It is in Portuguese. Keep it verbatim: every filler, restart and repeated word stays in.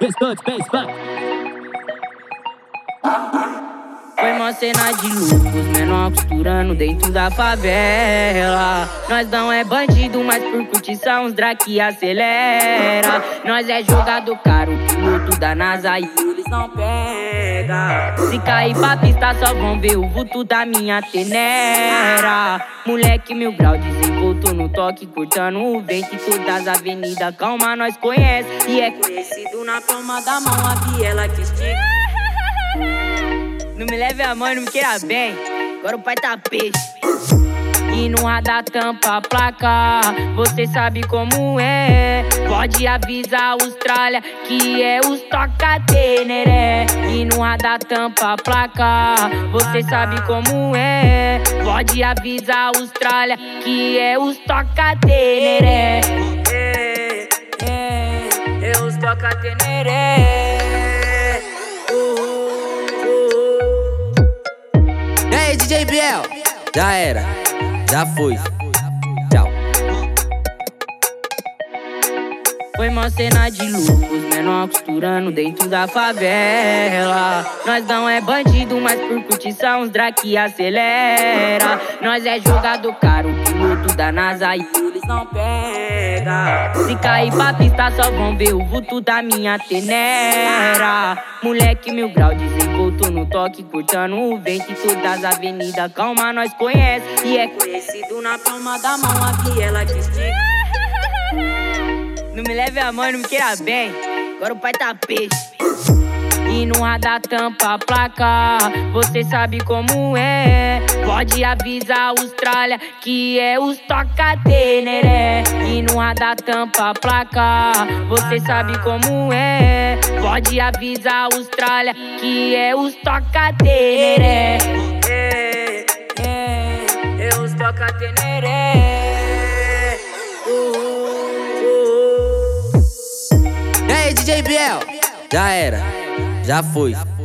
Pescoço, pescoço. Foi mó cena de louco, os menor costurando dentro da favela. Nós não é bandido, mas por curtição os drake acelera. Nós é jogador caro, piloto da NASA e eles não pega. Se cair pra pista só vão ver o vulto da minha tenera. Moleque mil grau, desenvolto no toque, cortando o vento em todas as avenidas. Calma, nós conhece e é conhecido na palma da mão, a biela que estica. Não me leve a mão e não me queira bem, agora o pai tá peixe. E no radar tampa a placa, você sabe como é. Pode avisar a Austrália que é os toca-teneré. E no radar tampa a placa, você sabe como é. Pode avisar a Austrália que é os toca-teneré. É, é, é os toca-teneré. D J Biel, já era, já foi, tchau. Foi mó cena de louco, os menor costurando dentro da favela. Nós não é bandido, mas por curtição os drake acelera. Nós é jogador caro, piloto da NASA e eles não pega. Se cair pra pista só vão ver o vulto da minha tenera. Moleque mil grau, desenvolto no toque, cortando o vento em todas as avenidas. Calma, nós conhece e é conhecido na palma da mão, a biela que estica. Não me leve a mão e não me queira bem, agora o pai tá peixe. E no radar tampa a placa, você sabe como é. Pode avisar a Austrália que é os toca-teneré. E no radar tampa a placa, você sabe como é. Pode avisar a Austrália que é os toca-teneré. É, é, é os toca-teneré. D J Biel, já era, já foi.